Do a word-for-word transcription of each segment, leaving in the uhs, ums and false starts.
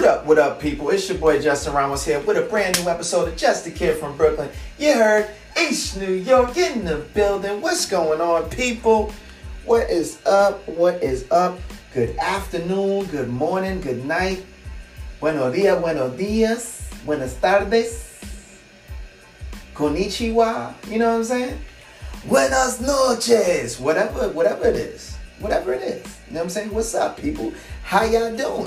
What up, what up, people? It's your boy Justin Ramos here with a brand new episode of Just a Kid from Brooklyn. You heard East New York in the building. What's going on, people? What is up? What is up? Good afternoon, good morning, good night. Buenos dias, buenos dias, buenas tardes. Konnichiwa. You know what I'm saying? Buenas noches. Whatever, whatever it is. Whatever it is. You know what I'm saying? What's up, people? How y'all doing?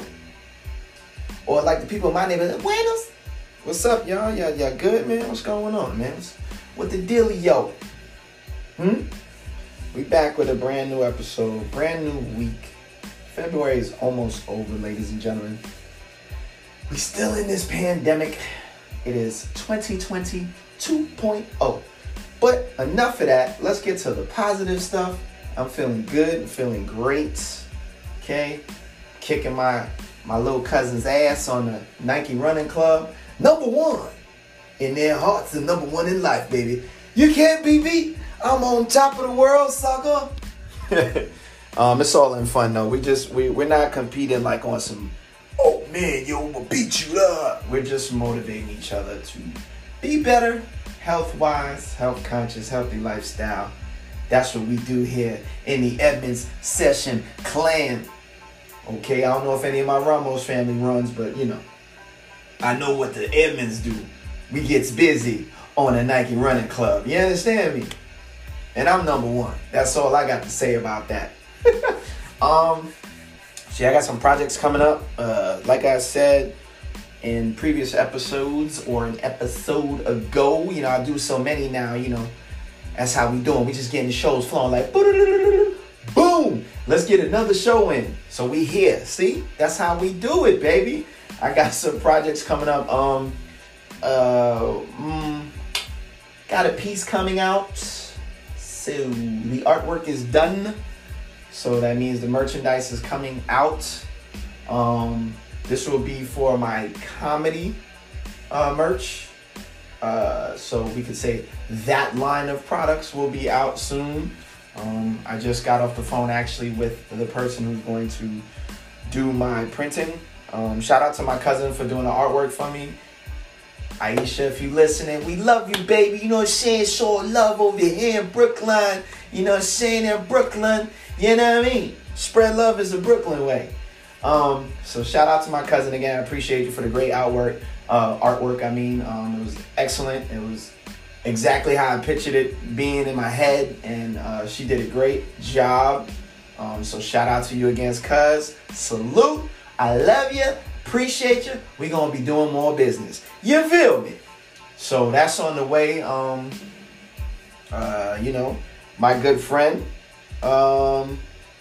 Or like the people in my neighborhood, buenos. What's up, y'all? Y'all, y'all good, man? What's going on, man? What's, what the dealio? Hmm? We back with a brand new episode, brand new week. February is almost over, ladies and gentlemen. We still in this pandemic. It is twenty twenty two point oh. But enough of that. Let's get to the positive stuff. I'm feeling good. I'm feeling great. Okay? Kicking my, my little cousin's ass on the Nike Running Club. Number one in their hearts and number one in life, baby. You can't beat me. I'm on top of the world, sucker. um, it's all in fun, though. We just, we, we're not competing like on some, oh, man, yo, I'm going to beat you up. We're just motivating each other to be better, health-wise, health-conscious, healthy lifestyle. That's what we do here in the Edmonds Session Clan. Okay, I don't know if any of my Ramos family runs, but, you know, I know what the Edmonds do. We gets busy on a Nike Running Club. You understand me? And I'm number one. That's all I got to say about that. um, see, I got some projects coming up. Uh, like I said in previous episodes or an episode ago, you know, I do so many now, you know. That's how we doing. We just getting the shows flowing like boom. Let's get another show in. So we here. See? That's how we do it, baby. I got some projects coming up. Um, uh, mm, got a piece coming out. So the artwork is done. So that means the merchandise is coming out. Um, this will be for my comedy uh, merch. Uh, so we could say that line of products will be out soon. Um, I just got off the phone actually with the person who's going to do my printing. Um, shout out to my cousin for doing the artwork for me. Aisha, if you listening, we love you, baby. You know what I'm saying? Show love over here in Brooklyn. You know what I'm saying? In Brooklyn. You know what I mean? Spread love is the Brooklyn way. Um, so shout out to my cousin again. I appreciate you for the great artwork. Uh, artwork, I mean. Um, it was excellent. It was exactly how I pictured it being in my head. And uh, she did a great job. Um, so shout out to you again, cuz. Salute. I love you. Appreciate you. We're going to be doing more business. You feel me? So that's on the way. Um, uh, you know, my good friend, um,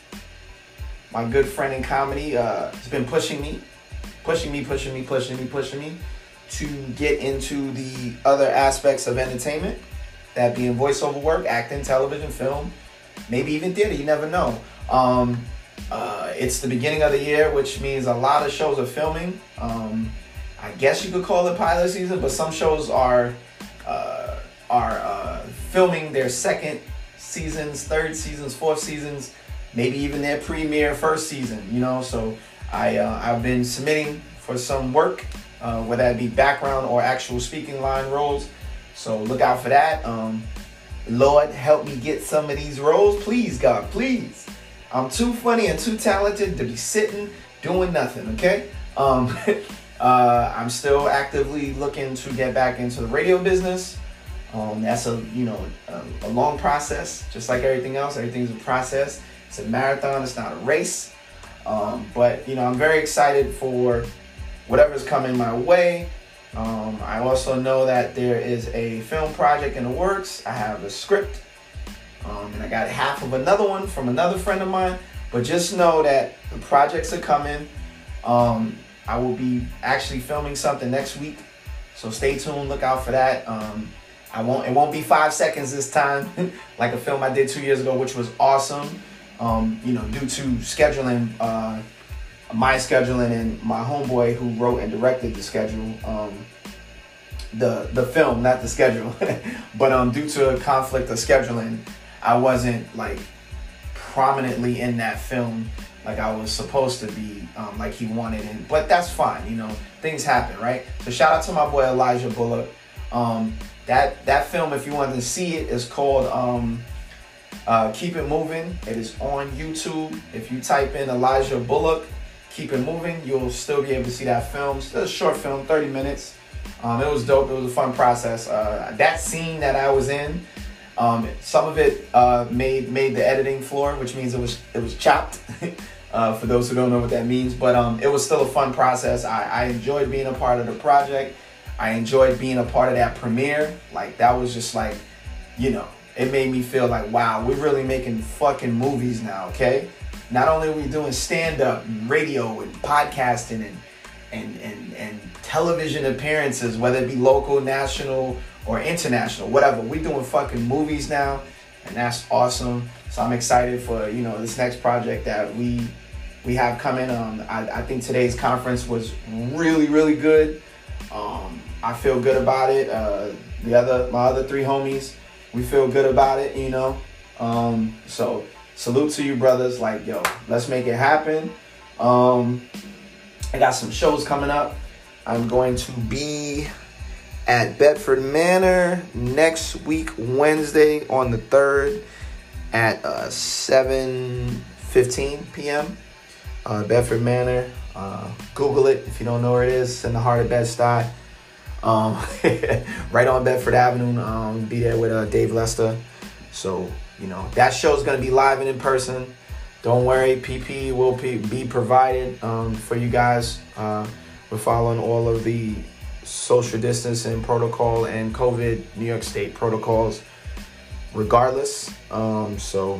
my good friend in comedy, uh, has been pushing me, pushing me, pushing me, pushing me, pushing me to get into the other aspects of entertainment, that being voiceover work, acting, television, film, maybe even theater. You never know. Um, Uh, it's the beginning of the year, which means a lot of shows are filming. Um, I guess you could call it pilot season, but some shows are uh, are uh, filming their second seasons, third seasons, fourth seasons, maybe even their premiere first season. You know, so I uh, I've been submitting for some work, uh, whether that be background or actual speaking line roles. So look out for that. Um, Lord, help me get some of these roles, please, God, please. I'm too funny and too talented to be sitting doing nothing, okay? Um, uh, I'm still actively looking to get back into the radio business. Um, that's a, you know, a, a long process, just like everything else. Everything's a process. It's a marathon. It's not a race. Um, but, you know, I'm very excited for whatever's coming my way. Um, I also know that there is a film project in the works. I have a script. Um, and I got half of another one from another friend of mine. But just know that the projects are coming. Um, I will be actually filming something next week. So stay tuned. Look out for that. Um, I won't. It won't be five seconds this time, like a film I did two years ago, which was awesome. Um, you know, due to scheduling, uh, my scheduling and my homeboy who wrote and directed the schedule. Um, the the film, not the schedule. But um, due to a conflict of scheduling, I wasn't like prominently in that film like I was supposed to be, um, like he wanted. And but that's fine, you know, things happen, right? So shout out to my boy Elijah Bullock. Um, that that film, if you want to see it, is called um, uh, Keep It Moving. It is on YouTube. If you type in Elijah Bullock, Keep It Moving, you'll still be able to see that film. It's a short film, thirty minutes. Um, it was dope. It was a fun process. Uh, that scene that I was in, um, some of it uh, made made the editing floor, which means it was it was chopped. uh, for those who don't know what that means, but um, it was still a fun process. I, I enjoyed being a part of the project. I enjoyed being a part of that premiere. Like that was just like, you know, it made me feel like, wow, we're really making fucking movies now. Okay, not only are we doing stand-up, and radio, and podcasting, and and and and television appearances, whether it be local, national, or international, whatever. We're doing fucking movies now, and that's awesome. So I'm excited for, you know, this next project that we we have coming. Um, I, I think today's conference was really, really good. Um, I feel good about it. Uh, the other, my other three homies, we feel good about it, you know. Um, so salute to you, brothers. Like, yo, let's make it happen. Um, I got some shows coming up. I'm going to be at Bedford Manor next week, Wednesday on the third at uh, seven fifteen p.m. Uh, Bedford Manor. Uh, Google it if you don't know where it is. It's in the heart of Bed-Stuy. Um, right on Bedford Avenue. Um, be there with uh, Dave Lester. So, you know, that show's going to be live and in person. Don't worry, P P E will be provided um, for you guys. Uh, we're following all of the social distancing protocol and COVID New York State protocols regardless. Um, so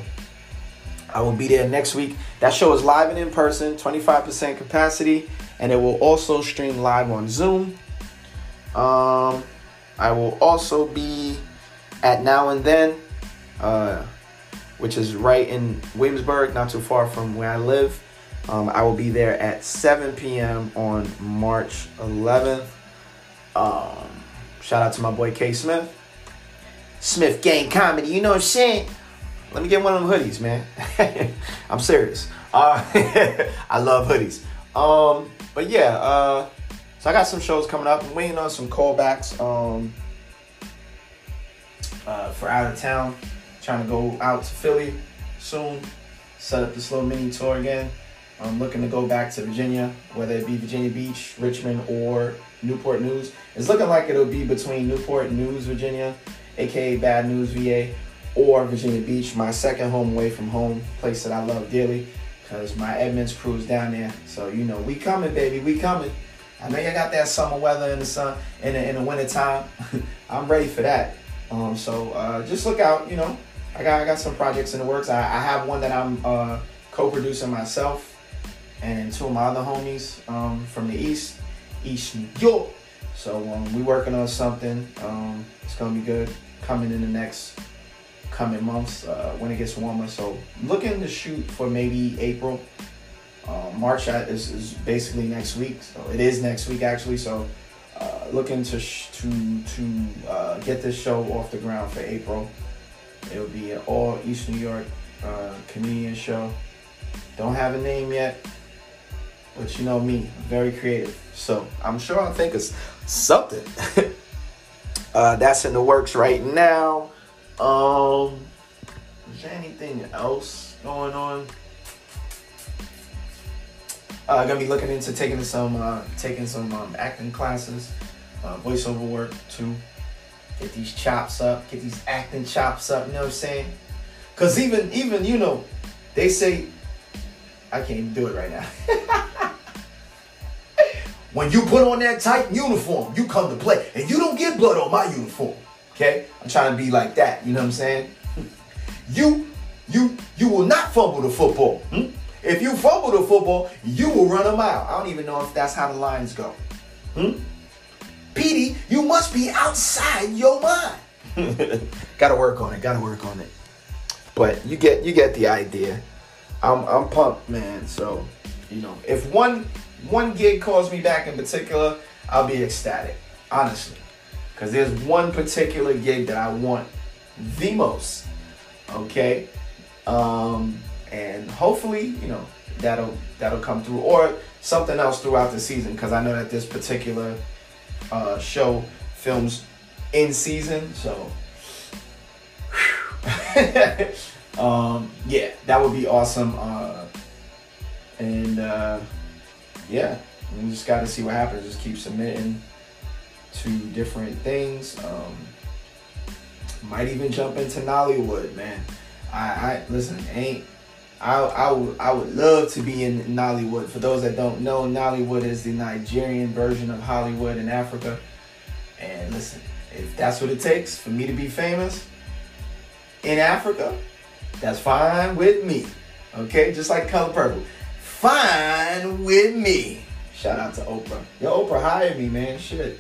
I will be there next week. That show is live and in person, twenty-five percent capacity, and it will also stream live on Zoom. Um, I will also be at Now and Then, uh, which is right in Williamsburg, not too far from where I live. Um, I will be there at seven p.m. on March eleventh. Um, shout out to my boy K Smith. Smith Gang Comedy, you know what I'm saying? Let me get one of them hoodies, man. I'm serious. Uh, I love hoodies. Um, but yeah, uh, so I got some shows coming up. I'm waiting on some callbacks um, uh, for out of town. Trying to go out to Philly soon. Set up this little mini tour again. I'm looking to go back to Virginia, whether it be Virginia Beach, Richmond, or Newport News. It's looking like it'll be between Newport News, Virginia, aka Bad News, V A, or Virginia Beach, my second home away from home, place that I love dearly, because my Edmonds crew is down there. So, you know, we coming, baby, we coming. I know you got that summer weather in the sun, in the, in the winter time. I'm ready for that. Um, so uh, just look out, you know. I got I got some projects in the works. I, I have one that I'm uh, co-producing myself and two of my other homies um, from the East, East New York. So um, we working on something. Um, it's gonna be good coming in the next coming months uh, when it gets warmer. So looking to shoot for maybe April. Uh, March is, is basically next week. So it is next week actually. So uh, looking to sh- to to uh, get this show off the ground for April. It'll be an all East New York uh, comedian show. Don't have a name yet, but you know me, I'm very creative. So I'm sure I'll think of something. uh, that's in the works right now. Um, is there anything else going on? Uh, I'm gonna be looking into taking some uh, taking some um, acting classes, uh, voiceover work too. Get these chops up, get these acting chops up, you know what I'm saying? Cause even, even, you know, they say, I can't even do it right now. When you put on that tight uniform, you come to play, and you don't get blood on my uniform, okay? I'm trying to be like that, you know what I'm saying? You, you, you will not fumble the football. Hmm? If you fumble the football, you will run a mile. I don't even know if that's how the lines go. Hmm? Petey, you must be outside your mind. Gotta work on it. Gotta work on it. But you get you get the idea. I'm I'm pumped, man. So, you know, if one one gig calls me back in particular, I'll be ecstatic, honestly, because there's one particular gig that I want the most. Okay, um, and hopefully, you know, that'll that'll come through, or something else throughout the season, because I know that this particular uh, show films in season. So, um, yeah, that would be awesome. Uh, and uh, yeah, we just got to see what happens. Just keep submitting to different things. Um, might even jump into Nollywood, man. I, I listen, ain't I I would I would love to be in Nollywood. For those that don't know, Nollywood is the Nigerian version of Hollywood in Africa. And listen, if that's what it takes for me to be famous in Africa, that's fine with me. Okay, just like Color Purple, fine with me. Shout out to Oprah. Yo, Oprah hired me, man. Shit.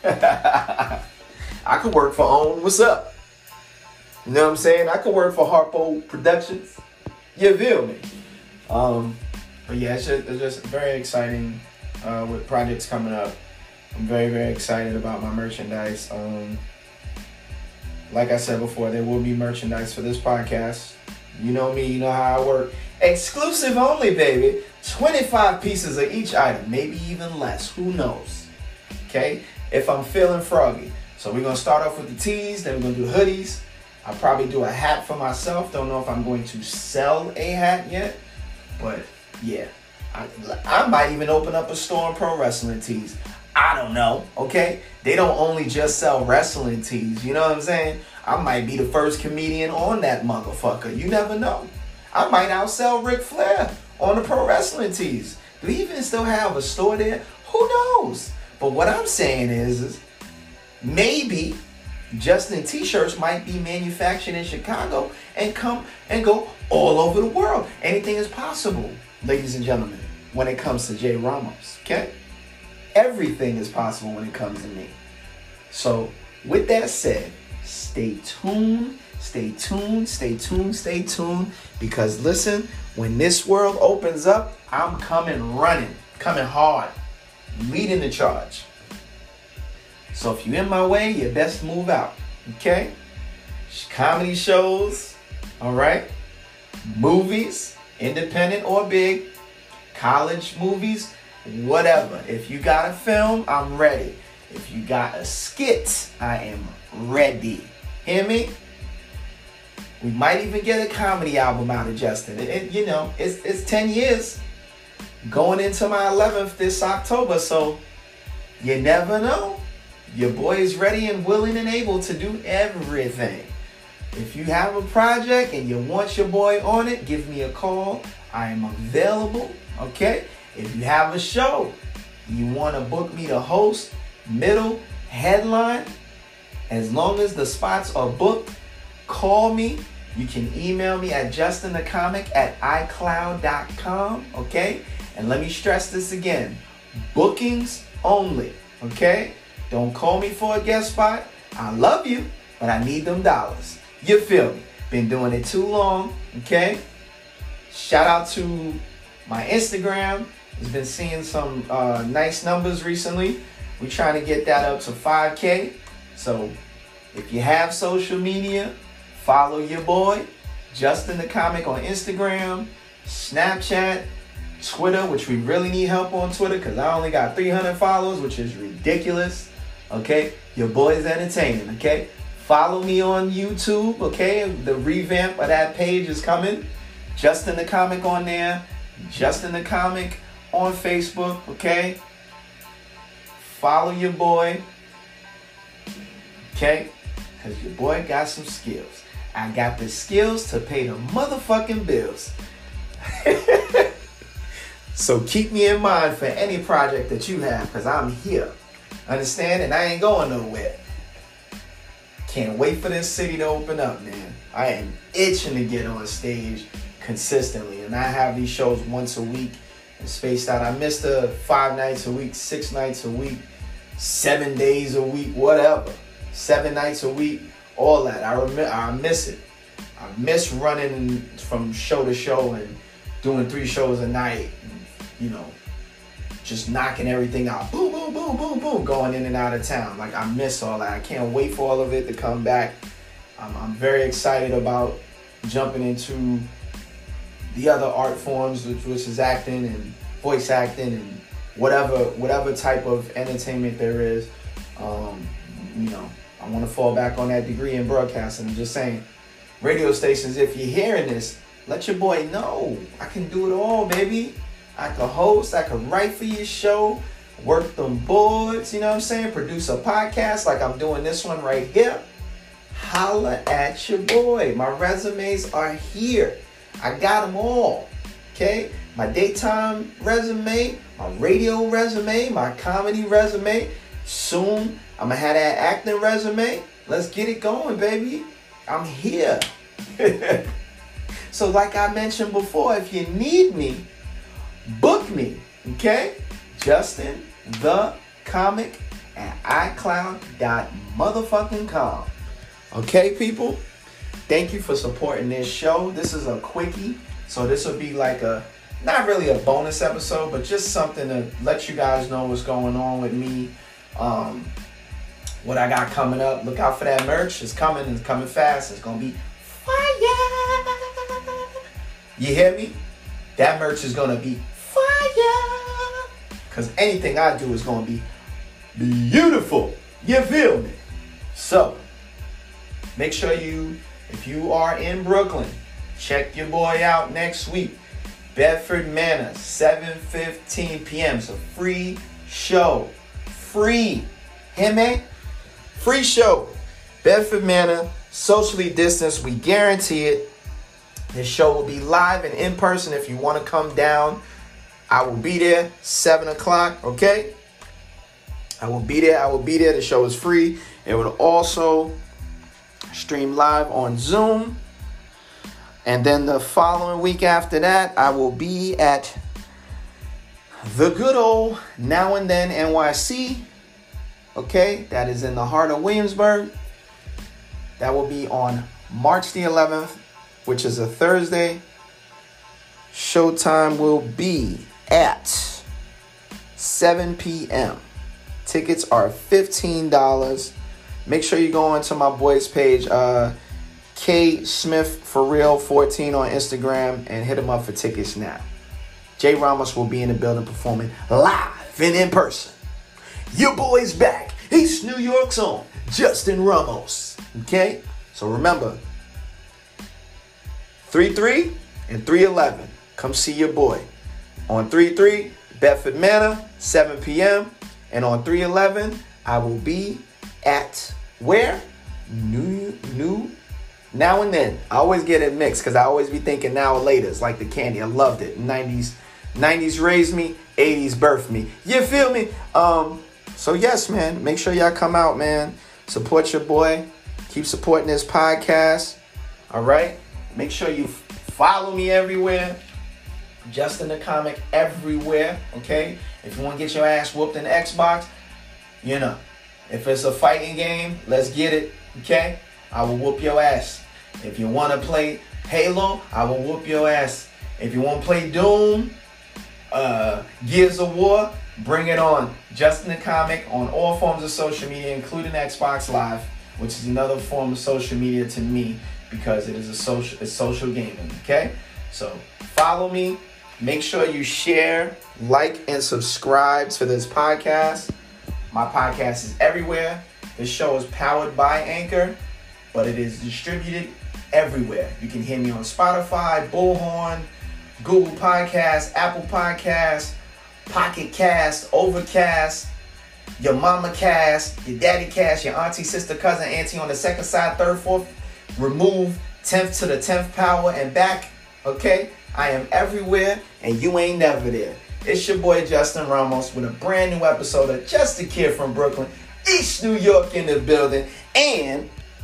I could work for OWN. What's up? You know what I'm saying? I could work for Harpo Productions. You feel me? Um, but yeah, it's just, it's just very exciting uh, with projects coming up. I'm very, very excited about my merchandise. Um, like I said before, there will be merchandise for this podcast. You know me, you know how I work. Exclusive only, baby. twenty-five pieces of each item, maybe even less. Who knows? Okay? If I'm feeling froggy. So we're going to start off with the tees, then we're going to do hoodies. I'll probably do a hat for myself. Don't know if I'm going to sell a hat yet. But yeah, I, I might even open up a store in pro wrestling tees. I don't know, okay? They don't only just sell wrestling tees, you know what I'm saying? I might be the first comedian on that motherfucker. You never know. I might outsell Ric Flair on the pro wrestling tees. Do we even still have a store there? Who knows? But what I'm saying is, is maybe Justin t-shirts might be manufactured in Chicago and come and go all over the world. Anything is possible, ladies and gentlemen, when it comes to Jay Ramos, okay? Everything is possible when it comes to me. So, with that said, stay tuned, stay tuned, stay tuned, stay tuned, because listen, when this world opens up, I'm coming running, coming hard, leading the charge. So if you're in my way, you best move out, okay? Comedy shows, all right? Movies, independent or big, college movies, whatever. If you got a film, I'm ready. If you got a skit, I am ready. Hear me? We might even get a comedy album out of Justin. It, it, you know, it's, it's ten years going into my eleventh this October, so you never know. Your boy is ready and willing and able to do everything. If you have a project and you want your boy on it, give me a call. I am available, okay? If you have a show, you want to book me to host, middle, headline, as long as the spots are booked, call me. You can email me at justinthecomic at icloud dot com, okay? And let me stress this again. Bookings only, okay? Don't call me for a guest spot. I love you, but I need them dollars. You feel me? Been doing it too long, okay? Shout out to my Instagram. It's been seeing some uh, nice numbers recently. We're trying to get that up to five K. So if you have social media, follow your boy, Justin the Comic, on Instagram, Snapchat, Twitter, which we really need help on Twitter because I only got three hundred followers, which is ridiculous. Okay, your boy is entertaining, okay? Follow me on YouTube, okay? The revamp of that page is coming. Justin the Comic on there. Justin the Comic on Facebook, okay? Follow your boy, okay? Because your boy got some skills. I got the skills to pay the motherfucking bills. So keep me in mind for any project that you have, because I'm here. Understand? And I ain't going nowhere. Can't wait for this city to open up, man. I am itching to get on stage consistently. And I have these shows once a week and spaced out. I missed the five nights a week, six nights a week, seven days a week, whatever. Seven nights a week, all that. I remember, I miss it. I miss running from show to show and doing three shows a night. And, you know, just knocking everything out. Boom, boom, boom, boom, boom. Going in and out of town. Like, I miss all that. I can't wait for all of it to come back. Um, I'm very excited about jumping into the other art forms, which, which is acting and voice acting and whatever whatever type of entertainment there is. Um, you know, I want to fall back on that degree in broadcasting. I'm just saying, radio stations, if you're hearing this, let your boy know. I can do it all, baby. I can host, I can write for your show, work them boards, you know what I'm saying? Produce a podcast like I'm doing this one right here. Holla at your boy. My resumes are here. I got them all, okay? My daytime resume, my radio resume, my comedy resume. Soon, I'm going to have that acting resume. Let's get it going, baby. I'm here. So like I mentioned before, if you need me, book me, okay? Justin the Comic at iCloud dot motherfucking com. Okay, people? Thank you for supporting this show. This is a quickie, so this will be like a, not really a bonus episode, but just something to let you guys know what's going on with me. Um, what I got coming up. Look out for that merch. It's coming. It's coming fast. It's going to be fire. You hear me? That merch is going to be fire. Because anything I do is going to be beautiful. You feel me? So, make sure you, if you are in Brooklyn, check your boy out next week. Bedford Manor, seven fifteen p.m. It's a free show. Free. Hear me? Free show. Bedford Manor, socially distanced. We guarantee it. This show will be live and in person. If you want to come down, I will be there, seven o'clock, okay? I will be there. I will be there. The show is free. It will also stream live on Zoom. And then the following week after that, I will be at the good old Now and Then N Y C. Okay, that is in the heart of Williamsburg. That will be on March the eleventh, which is a Thursday. Showtime will be at seven p.m. Tickets are fifteen dollars. Make sure you go onto my boy's page, uh, K Smith for Real fourteen on Instagram, and hit him up for tickets now. Jay Ramos will be in the building performing live and in person. Your boy's back. East New York's own Justin Ramos. Okay? So remember, three three and three eleven. Come see your boy. On three three, Bedford Manor, seven p.m. And on three eleven, I will be at where? New, new, Now and Then. I always get it mixed because I always be thinking now or later. It's like the candy. I loved it. nineties, nineties raised me. eighties birthed me. You feel me? Um, so yes, man. Make sure y'all come out, man. Support your boy. Keep supporting this podcast. All right? Make sure you follow me everywhere. Justin the Comic everywhere. Okay? If you want to get your ass whooped in Xbox, you know. If it's a fighting game, let's get it. Okay? I will whoop your ass. If you want to play Halo, I will whoop your ass. If you want to play Doom, uh, Gears of War, bring it on. Justin the Comic on all forms of social media, including Xbox Live, which is another form of social media to me because it is a social, it's social gaming. Okay? So follow me. Make sure you share, like, and subscribe to this podcast. My podcast is everywhere. This show is powered by Anchor, but it is distributed everywhere. You can hear me on Spotify, Bullhorn, Google Podcasts, Apple Podcasts, Pocket Cast, Overcast, your mama cast, your daddy cast, your auntie, sister, cousin, auntie on the second side, third, fourth, remove, tenth to the tenth power and back. Okay? I am everywhere and you ain't never there. It's your boy Justin Ramos with a brand new episode of Just a Kid from Brooklyn, East New York in the building, and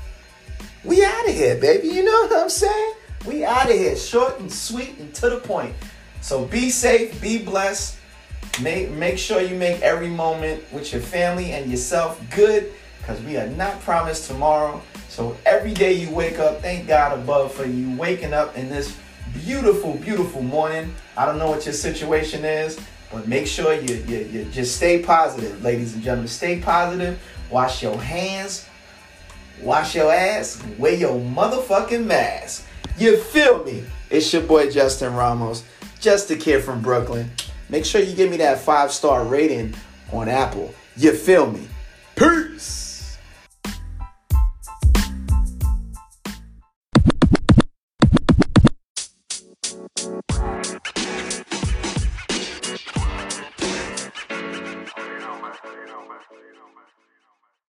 we out of here, baby. You know what I'm saying? We out of here, short and sweet and to the point. So be safe, be blessed. Make make sure you make every moment with your family and yourself good, because we are not promised tomorrow. So every day you wake up, thank God above for you waking up in this beautiful, beautiful morning. I don't know what your situation is, but make sure you, you, you just stay positive, ladies and gentlemen. Stay positive. Wash your hands. Wash your ass. Wear your motherfucking mask. You feel me? It's your boy Justin Ramos, just a kid from Brooklyn. Make sure you give me that five-star rating on Apple. You feel me? Peace.